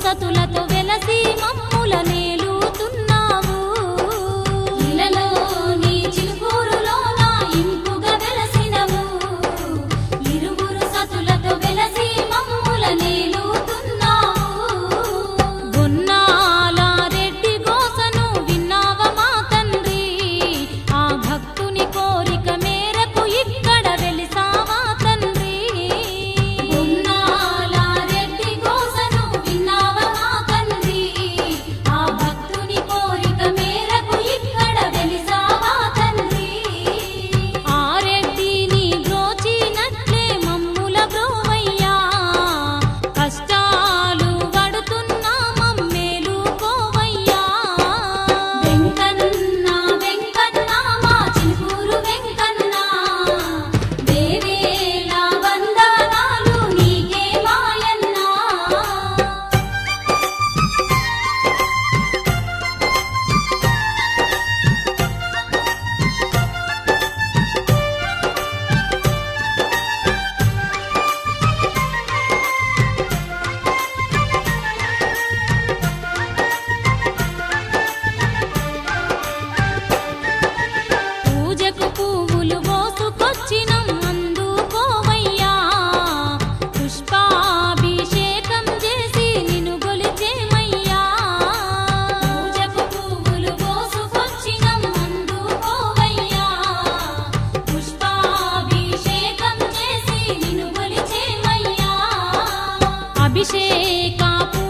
సతులతో వెలసి మమ్ముల నేలుతున్నావు ఇలలో నీ చిలుకూరులో నా ఇంపుగా వెలసినవు ఇరువురు సతులతో వెలసి మమ్ముల నేలుతున్నావు గొన్నాల రెడ్డి గోసను విన్నావ మా తండ్రి ఆ భక్తుని కోరిక మేరకు ఇక్కడ వెలిసావా తండ్రి గొన్నాల రెడ్డి గోసను విన్నావ మా తండ్రి ఆ భక్తుని కోరిక మేరకు ఇక్కడ వెలిసావా తండ్రి ఆ రెడ్డిని బ్రోచినట్లే మమ్ముల బ్రోవయ్యా కష్టాలు పడుతున్నా మమ్మేలు కోవయ్యా వెంకన్న వెంకన్న మా చిలుకూరు వెంకన్న దేవేల వందనాలు నీకే మాయన్నా పూజకు పువ్వులు మోసుకొచ్చినం అందుకోవయ్యా పుష్పాభిషేకం చేసి నిన్ను గొలిచేమయ్యా పూజకు పువ్వులు మోసుకొచ్చినం అందుకోవయ్యా పుష్పాభిషేకం చేసి నిన్ను గొలిచేమయ్యా అభిషేక